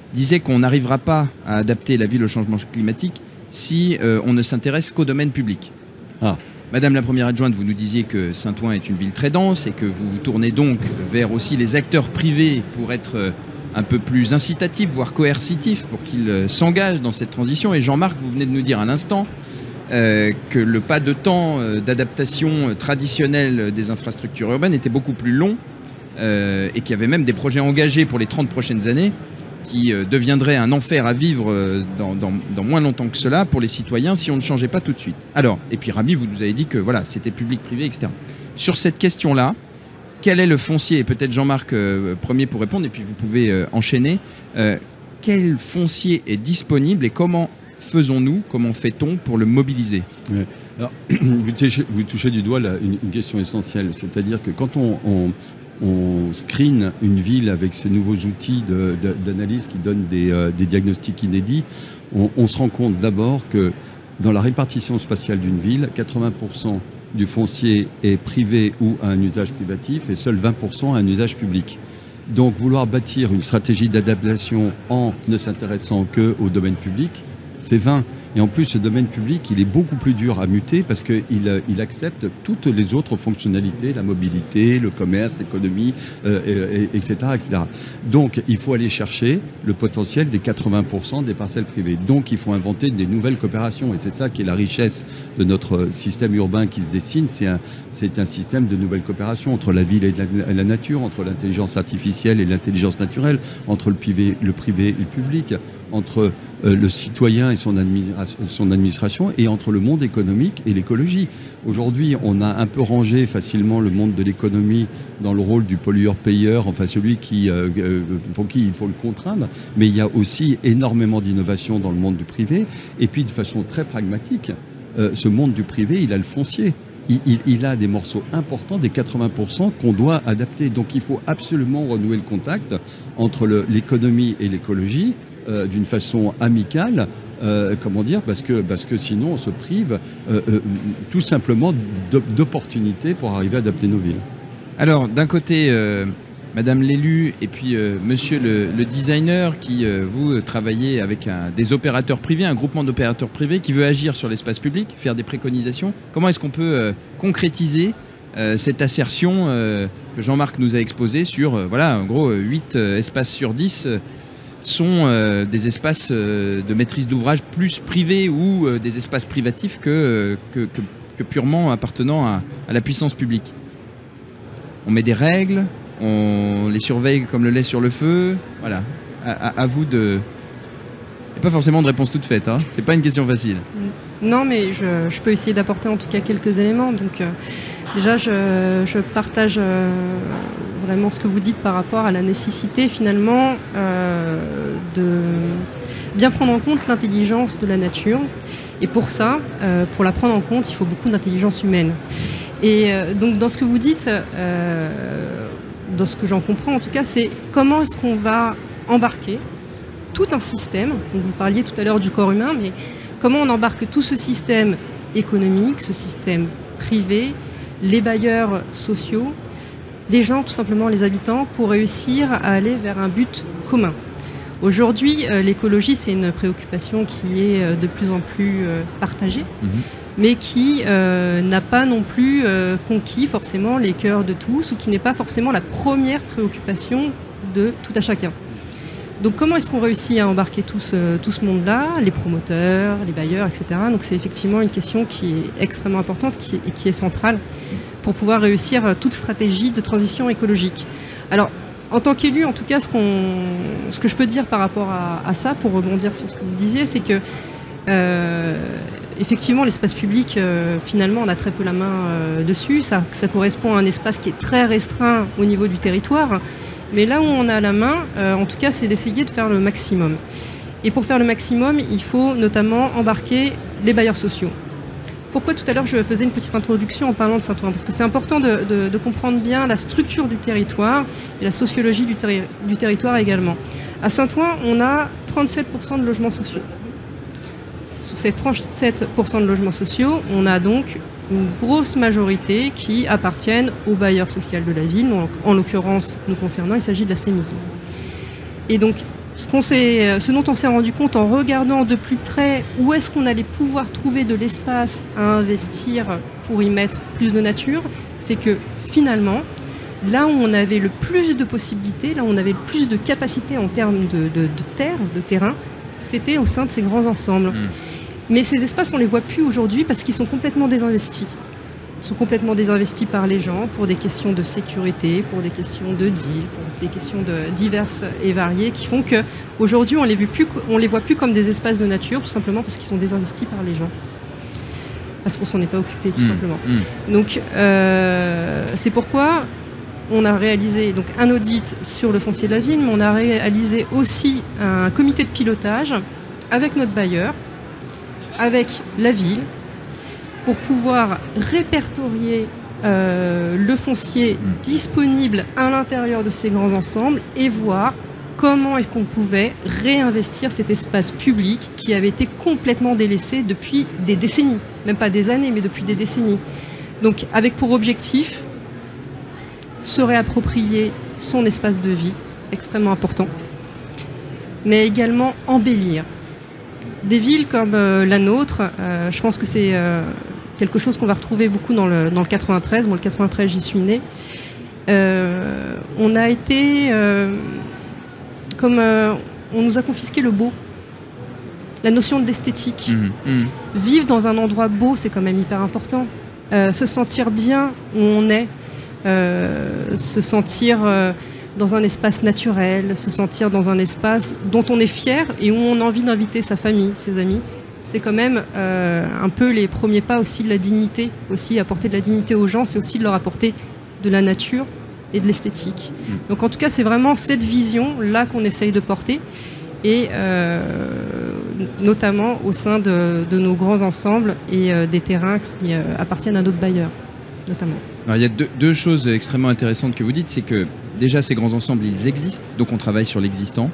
disait qu'on n'arrivera pas à adapter la ville au changement climatique si euh, on ne s'intéresse qu'au domaine public. Ah. Madame la première adjointe, vous nous disiez que Saint-Ouen est une ville très dense et que vous vous tournez donc vers aussi les acteurs privés pour être un peu plus incitatifs, voire coercitifs, pour qu'ils s'engagent dans cette transition. Et Jean-Marc, vous venez de nous dire à l'instant euh, que le pas de temps d'adaptation traditionnelle des infrastructures urbaines était beaucoup plus long euh, et qu'il y avait même des projets engagés pour les trente prochaines années qui euh, deviendraient un enfer à vivre euh, dans, dans, dans moins longtemps que cela pour les citoyens si on ne changeait pas tout de suite. Alors, et puis Rami, vous nous avez dit que voilà, c'était public-privé, et cetera. Sur cette question-là, quel est le foncier? Et peut-être Jean-Marc euh, premier pour répondre, et puis vous pouvez euh, enchaîner. Euh, quel foncier est disponible et comment faisons-nous, comment fait-on pour le mobiliser? Ouais. Alors, vous, touchez, vous touchez du doigt là, une, une question essentielle, c'est-à-dire que quand on, on on screen une ville avec ces nouveaux outils de, de, d'analyse qui donnent des, euh, des diagnostics inédits, on, on se rend compte d'abord que dans la répartition spatiale d'une ville, quatre-vingts pour cent du foncier est privé ou à un usage privatif et seuls vingt pour cent à un usage public. Donc vouloir bâtir une stratégie d'adaptation en ne s'intéressant qu'au domaine public, c'est vain. Et en plus, ce domaine public, il est beaucoup plus dur à muter parce qu'il il accepte toutes les autres fonctionnalités, la mobilité, le commerce, l'économie, euh, et, et cetera, et cetera. Donc, il faut aller chercher le potentiel des quatre-vingts pour cent des parcelles privées. Donc, il faut inventer des nouvelles coopérations. Et c'est ça qui est la richesse de notre système urbain qui se dessine. C'est un, c'est un système de nouvelles coopérations entre la ville et la, la nature, entre l'intelligence artificielle et l'intelligence naturelle, entre le privé, le privé et le public, entre euh, le citoyen et son, administra son administration et entre le monde économique et l'écologie. Aujourd'hui, on a un peu rangé facilement le monde de l'économie dans le rôle du pollueur-payeur, enfin celui qui, euh, pour qui il faut le contraindre, mais il y a aussi énormément d'innovation dans le monde du privé. Et puis de façon très pragmatique, euh, ce monde du privé, il a le foncier. Il, il, il a des morceaux importants, des quatre-vingts pour cent qu'on doit adapter. Donc il faut absolument renouer le contact entre l'économie et l'écologie, Euh, d'une façon amicale, euh, comment dire, parce que, parce que sinon on se prive euh, euh, tout simplement d'opportunités pour arriver à adapter nos villes. Alors d'un côté, euh, Madame l'élu et puis euh, Monsieur le, le designer qui, euh, vous, travaillez avec un, des opérateurs privés, un groupement d'opérateurs privés qui veut agir sur l'espace public, faire des préconisations. Comment est-ce qu'on peut euh, concrétiser euh, cette assertion euh, que Jean-Marc nous a exposée sur, euh, voilà, en gros, huit euh, espaces sur dix euh, sont euh, des espaces euh, de maîtrise d'ouvrage plus privés ou euh, des espaces privatifs que, euh, que, que, que purement appartenant à, à la puissance publique. On met des règles, on les surveille comme le lait sur le feu. Voilà, à, à, à vous de... Il n'y a pas forcément de réponse toute faite, hein. C'est pas une question facile. Non, mais je, je peux essayer d'apporter en tout cas quelques éléments. Donc, euh, déjà, je, je partage euh, vraiment ce que vous dites par rapport à la nécessité finalement euh, de bien prendre en compte l'intelligence de la nature. Et pour ça, euh, pour la prendre en compte, il faut beaucoup d'intelligence humaine. Et euh, donc, dans ce que vous dites, euh, dans ce que j'en comprends en tout cas, c'est comment est-ce qu'on va embarquer tout un système. Donc, vous parliez tout à l'heure du corps humain, mais comment on embarque tout ce système économique, ce système privé, les bailleurs sociaux, les gens, tout simplement les habitants, pour réussir à aller vers un but commun. Aujourd'hui, euh, l'écologie, c'est une préoccupation qui est euh, de plus en plus euh, partagée, mmh. mais qui euh, n'a pas non plus euh, conquis forcément les cœurs de tous, ou qui n'est pas forcément la première préoccupation de tout à chacun. Donc comment est-ce qu'on réussit à embarquer tout ce, tout ce monde-là, les promoteurs, les bailleurs, et cetera. Donc c'est effectivement une question qui est extrêmement importante qui, et qui est centrale pour pouvoir réussir toute stratégie de transition écologique. Alors, en tant qu'élu, en tout cas, ce, qu'on, ce que je peux dire par rapport à, à ça, pour rebondir sur ce que vous disiez, c'est que euh, effectivement, l'espace public, euh, finalement, on a très peu la main euh, dessus. Ça, ça correspond à un espace qui est très restreint au niveau du territoire. Mais là où on a la main, euh, en tout cas, c'est d'essayer de faire le maximum. Et pour faire le maximum, il faut notamment embarquer les bailleurs sociaux. Pourquoi tout à l'heure je faisais une petite introduction en parlant de Saint-Ouen? Parce que c'est important de, de, de comprendre bien la structure du territoire et la sociologie du, terri du territoire également. À Saint-Ouen, on a trente-sept pour cent de logements sociaux. Sur ces trente-sept pour cent de logements sociaux, on a donc une grosse majorité qui appartiennent au bailleur social de la ville. En, en l'occurrence, nous concernant, il s'agit de la Sémison. Et donc, Ce, qu'on s'est, ce dont on s'est rendu compte en regardant de plus près où est-ce qu'on allait pouvoir trouver de l'espace à investir pour y mettre plus de nature, c'est que finalement, là où on avait le plus de possibilités, là où on avait le plus de capacités en termes de, de, de terre, de terrain, c'était au sein de ces grands ensembles. Mmh. Mais ces espaces, on les voit plus aujourd'hui parce qu'ils sont complètement désinvestis. Ils sont complètement désinvestis par les gens pour des questions de sécurité, pour des questions de deal, pour des questions de diverses et variées qui font que aujourd'hui on les voit plus, on les voit plus comme des espaces de nature, tout simplement parce qu'ils sont désinvestis par les gens, parce qu'on s'en est pas occupé tout mmh. simplement. Mmh. Donc euh, c'est pourquoi on a réalisé donc un audit sur le foncier de la ville, mais on a réalisé aussi un comité de pilotage avec notre bailleur, avec la ville, pour pouvoir répertorier euh, le foncier disponible à l'intérieur de ces grands ensembles et voir comment est-ce qu'on pouvait réinvestir cet espace public qui avait été complètement délaissé depuis des décennies, même pas des années, mais depuis des décennies. Donc avec pour objectif se réapproprier son espace de vie, extrêmement important, mais également embellir. Des villes comme euh, la nôtre, euh, je pense que c'est euh, quelque chose qu'on va retrouver beaucoup dans le, dans le quatre-vingt-treize. Moi, le quatre-vingt-treize, j'y suis née. Euh, on a été... Euh, comme euh, on nous a confisqué le beau. La notion de l'esthétique. Mmh, mmh. Vivre dans un endroit beau, c'est quand même hyper important. Euh, se sentir bien où on est. Euh, se sentir... Euh, dans un espace naturel, se sentir dans un espace dont on est fier et où on a envie d'inviter sa famille, ses amis. C'est quand même euh, un peu les premiers pas aussi de la dignité, aussi apporter de la dignité aux gens, c'est aussi de leur apporter de la nature et de l'esthétique. Mmh. Donc en tout cas, c'est vraiment cette vision-là qu'on essaye de porter, et euh, notamment au sein de, de nos grands ensembles et euh, des terrains qui euh, appartiennent à d'autres bailleurs, notamment. Alors, il y a deux, deux choses extrêmement intéressantes que vous dites, c'est que déjà ces grands ensembles, ils existent, donc on travaille sur l'existant.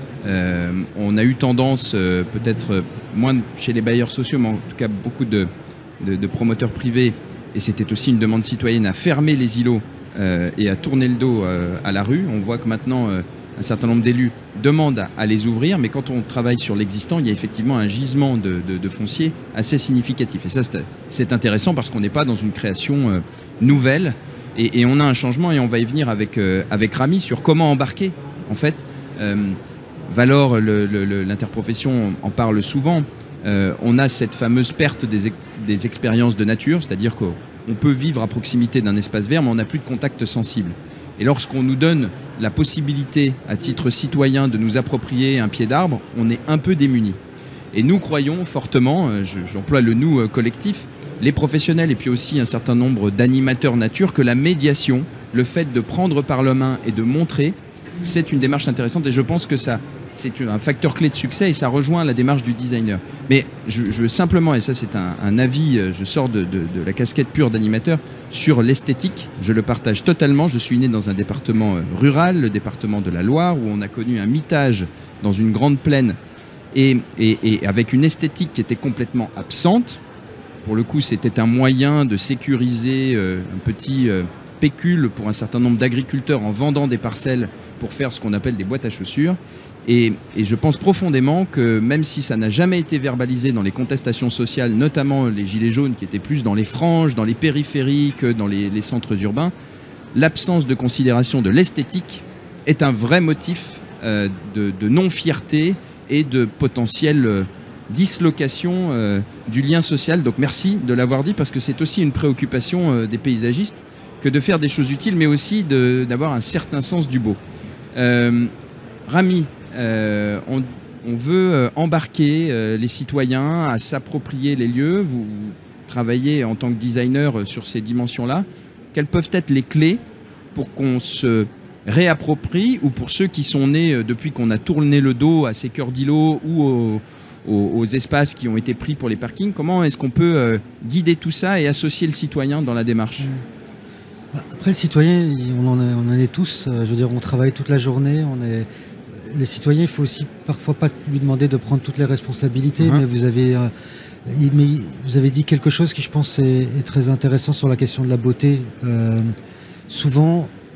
Euh, on a eu tendance, euh, peut-être moins chez les bailleurs sociaux, mais en tout cas beaucoup de, de, de promoteurs privés, et c'était aussi une demande citoyenne, à fermer les îlots euh, et à tourner le dos euh, à la rue. On voit que maintenant, euh, un certain nombre d'élus demandent à, à les ouvrir, mais quand on travaille sur l'existant, il y a effectivement un gisement de, de, de foncier assez significatif. Et ça, c'est intéressant parce qu'on n'est pas dans une création euh, nouvelle, et, et on a un changement, et on va y venir avec, euh, avec Rami sur comment embarquer, en fait. Euh, Valor, l'interprofession en parle souvent, euh, on a cette fameuse perte des, ex des expériences de nature, c'est-à-dire qu'on peut vivre à proximité d'un espace vert, mais on n'a plus de contact sensible. Et lorsqu'on nous donne la possibilité, à titre citoyen, de nous approprier un pied d'arbre, on est un peu démunis. Et nous croyons fortement, j'emploie le « nous » collectif, les professionnels et puis aussi un certain nombre d'animateurs nature, que la médiation, le fait de prendre par la main et de montrer, c'est une démarche intéressante, et je pense que ça, c'est un facteur clé de succès, et ça rejoint la démarche du designer. Mais je, je simplement, et ça c'est un, un avis, je sors de, de, de la casquette pure d'animateur, sur l'esthétique, je le partage totalement. Je suis né dans un département rural, le département de la Loire, où on a connu un mitage dans une grande plaine, et, et, et avec une esthétique qui était complètement absente. Pour le coup, c'était un moyen de sécuriser euh, un petit euh, pécule pour un certain nombre d'agriculteurs en vendant des parcelles pour faire ce qu'on appelle des boîtes à chaussures. Et, et je pense profondément que même si ça n'a jamais été verbalisé dans les contestations sociales, notamment les gilets jaunes qui étaient plus dans les franges, dans les périphéries que dans les, les centres urbains, l'absence de considération de l'esthétique est un vrai motif euh, de, de non-fierté et de potentielle euh, dislocation euh, du lien social. Donc merci de l'avoir dit, parce que c'est aussi une préoccupation euh, des paysagistes que de faire des choses utiles, mais aussi d'avoir un certain sens du beau. Euh, Rami, euh, on, on veut euh, embarquer euh, les citoyens à s'approprier les lieux. Vous, vous travaillez en tant que designer sur ces dimensions-là. Quelles peuvent être les clés pour qu'on se réapproprie, ou pour ceux qui sont nés euh, depuis qu'on a tourné le dos à ces cœurs d'îlots ou aux, aux, aux espaces qui ont été pris pour les parkings? Comment est-ce qu'on peut euh, guider tout ça et associer le citoyen dans la démarche? Après, le citoyen, on en, est, on en est tous. Je veux dire, on travaille toute la journée. On est... Les citoyens, il faut aussi parfois pas lui demander de prendre toutes les responsabilités. Uh-huh. Mais vous avez, euh, mais vous avez dit quelque chose qui, je pense, est, est très intéressant sur la question de la beauté. Euh, souvent,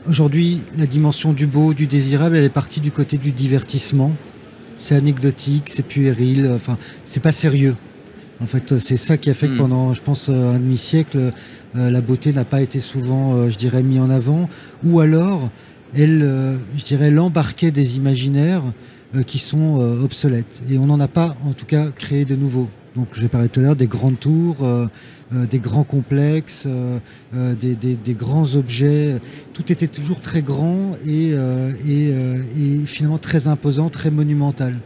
aujourd'hui, la dimension du beau, du désirable, elle est partie du côté du divertissement. C'est anecdotique, c'est puéril, enfin, c'est pas sérieux. En fait, c'est ça qui a fait que pendant, je pense, un demi-siècle, euh, la beauté n'a pas été souvent, euh, je dirais, mise en avant. Ou alors, elle, euh, je dirais, l'embarquait des imaginaires euh, qui sont euh, obsolètes. Et on n'en a pas, en tout cas, créé de nouveaux. Donc, j'ai parlé tout à l'heure des grandes tours, euh, euh, des grands complexes, euh, euh, des, des, des grands objets. Tout était toujours très grand et, euh, et, euh, et finalement très imposant, très monumental.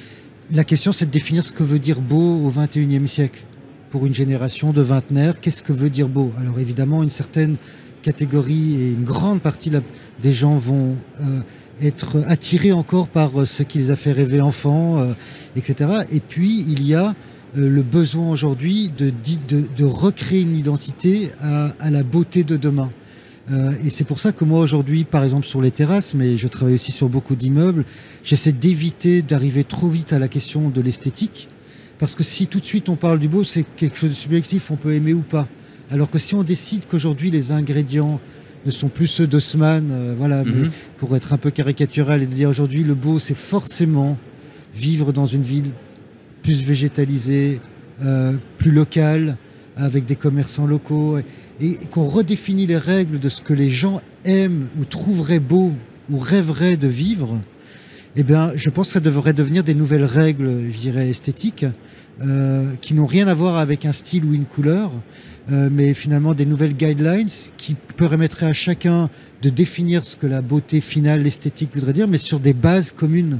La question, c'est de définir ce que veut dire beau au vingt et unième siècle. Pour une génération de vingtenaires, qu'est-ce que veut dire beau? Alors évidemment, une certaine catégorie et une grande partie des gens vont euh, être attirés encore par ce qui les a fait rêver enfants, euh, et cetera. Et puis, il y a euh, le besoin aujourd'hui de, de, de recréer une identité à, à la beauté de demain. Euh, et c'est pour ça que moi aujourd'hui, par exemple sur les terrasses, mais je travaille aussi sur beaucoup d'immeubles, j'essaie d'éviter d'arriver trop vite à la question de l'esthétique, parce que si tout de suite on parle du beau, c'est quelque chose de subjectif, on peut aimer ou pas. Alors que si on décide qu'aujourd'hui les ingrédients ne sont plus ceux d'Haussmann, euh, voilà, mm-hmm. mais pour être un peu caricatural et de dire aujourd'hui le beau, c'est forcément vivre dans une ville plus végétalisée, euh, plus locale, avec des commerçants locaux, et, et qu'on redéfinit les règles de ce que les gens aiment ou trouveraient beau ou rêveraient de vivre, eh bien, je pense que ça devrait devenir des nouvelles règles, je dirais, esthétiques, euh, qui n'ont rien à voir avec un style ou une couleur, euh, mais finalement des nouvelles guidelines qui permettraient à chacun de définir ce que la beauté finale, l'esthétique voudrait dire, mais sur des bases communes,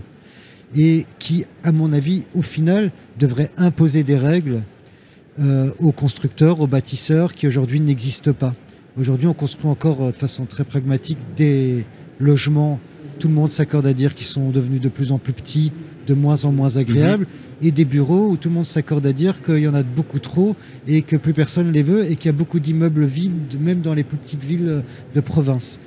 et qui, à mon avis, au final, devraient imposer des règles Euh, aux constructeurs, aux bâtisseurs qui aujourd'hui n'existent pas. Aujourd'hui, on construit encore euh, de façon très pragmatique des logements, tout le monde s'accorde à dire qu'ils sont devenus de plus en plus petits, de moins en moins agréables, mmh. et des bureaux où tout le monde s'accorde à dire qu'il y en a beaucoup trop et que plus personne les veut et qu'il y a beaucoup d'immeubles vides, même dans les plus petites villes de province.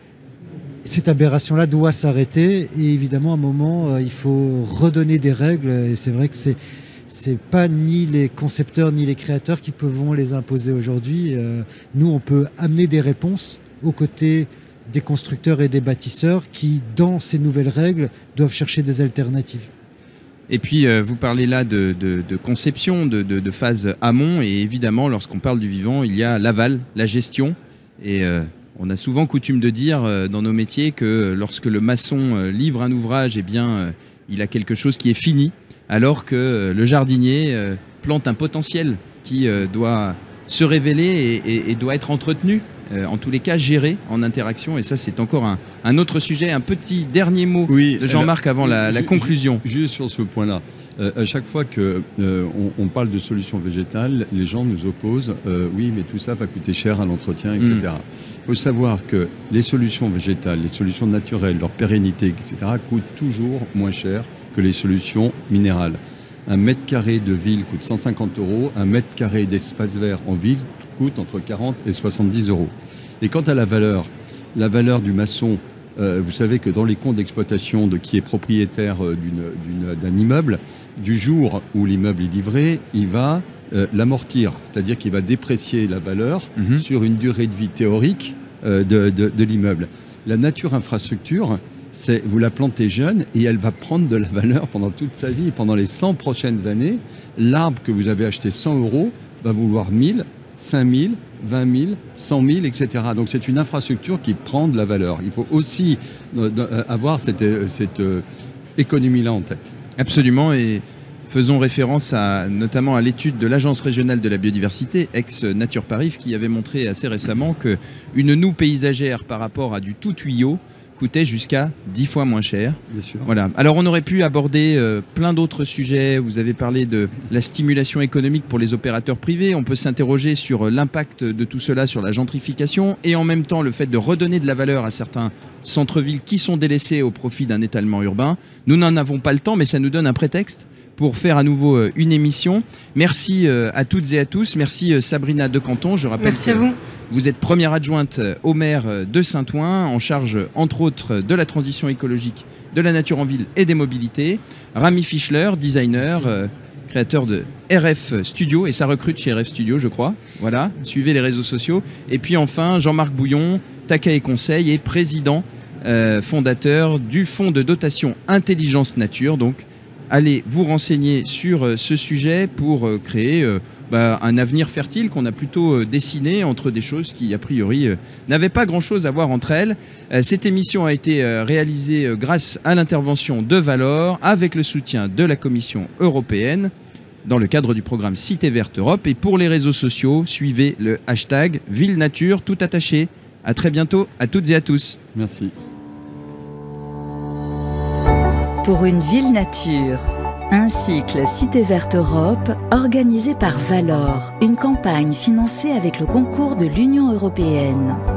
Cette aberration-là doit s'arrêter et évidemment, à un moment, euh, il faut redonner des règles et c'est vrai que c'est c'est pas ni les concepteurs ni les créateurs qui peuvent les imposer aujourd'hui. Euh, nous, on peut amener des réponses aux côtés des constructeurs et des bâtisseurs qui, dans ces nouvelles règles, doivent chercher des alternatives. Et puis, euh, vous parlez là de, de, de conception, de, de, de phase amont, et évidemment, lorsqu'on parle du vivant, il y a l'aval, la gestion. Et euh, on a souvent coutume de dire euh, dans nos métiers que lorsque le maçon euh, livre un ouvrage, eh bien, euh, il a quelque chose qui est fini. Alors que le jardinier plante un potentiel qui doit se révéler et, et, et doit être entretenu, en tous les cas géré en interaction. Et ça, c'est encore un, un autre sujet. Un petit dernier mot oui, de Jean-Marc avant la, la conclusion. Juste sur ce point-là, euh, à chaque fois qu'on euh, on parle de solutions végétales, les gens nous opposent euh, « oui, mais tout ça va coûter cher à l'entretien, et cetera » Il faut savoir que les solutions végétales, les solutions naturelles, leur pérennité, et cetera, coûtent toujours moins cher que les solutions minérales. Un mètre carré de ville coûte cent cinquante euros, un mètre carré d'espace vert en ville coûte entre quarante et soixante-dix euros. Et quant à la valeur, la valeur du maçon, euh, vous savez que dans les comptes d'exploitation de qui est propriétaire d'une, d'une, d'un immeuble, du jour où l'immeuble est livré, il va euh, l'amortir, c'est-à-dire qu'il va déprécier la valeur mmh. sur une durée de vie théorique euh, de, de, de l'immeuble. La nature infrastructure, c'est vous la plantez jeune et elle va prendre de la valeur pendant toute sa vie. Pendant les cent prochaines années, l'arbre que vous avez acheté cent euros va vouloir mille, cinq mille, vingt mille, cent mille, et cetera. Donc c'est une infrastructure qui prend de la valeur. Il faut aussi avoir cette, cette économie-là en tête. Absolument, et faisons référence à, notamment à l'étude de l'Agence régionale de la biodiversité, ex-Nature Paris, qui avait montré assez récemment qu'une noue paysagère par rapport à du tout tuyau coûtait jusqu'à dix fois moins cher. Bien sûr. Voilà. Alors on aurait pu aborder euh, plein d'autres sujets. Vous avez parlé de la stimulation économique pour les opérateurs privés. On peut s'interroger sur l'impact de tout cela sur la gentrification et en même temps le fait de redonner de la valeur à certains centres-villes qui sont délaissés au profit d'un étalement urbain. Nous n'en avons pas le temps, mais ça nous donne un prétexte pour faire à nouveau une émission. Merci à toutes et à tous. Merci Sabrina Decanton. Je rappelle Merci à vous. Vous êtes première adjointe au maire de Saint-Ouen, en charge entre autres de la transition écologique, de la nature en ville et des mobilités. Rami Fischler, designer, euh, créateur de R F Studio, et ça recrute chez R F Studio, je crois. Voilà, suivez les réseaux sociaux. Et puis enfin, Jean-Marc Bouillon, Takae Conseil et président euh, fondateur du fonds de dotation Intelligence Nature. Donc, allez vous renseigner sur euh, ce sujet pour euh, créer euh, bah, un avenir fertile qu'on a plutôt euh, dessiné entre des choses qui, a priori, euh, n'avaient pas grand-chose à voir entre elles. Euh, cette émission a été euh, réalisée euh, grâce à l'intervention de Valor, avec le soutien de la Commission européenne, dans le cadre du programme Cité Verte Europe. Et pour les réseaux sociaux, suivez le hashtag Ville Nature tout attaché. À très bientôt à toutes et à tous. Merci. Pour une ville nature, un cycle Cité Verte Europe organisé par Valor, une campagne financée avec le concours de l'Union européenne.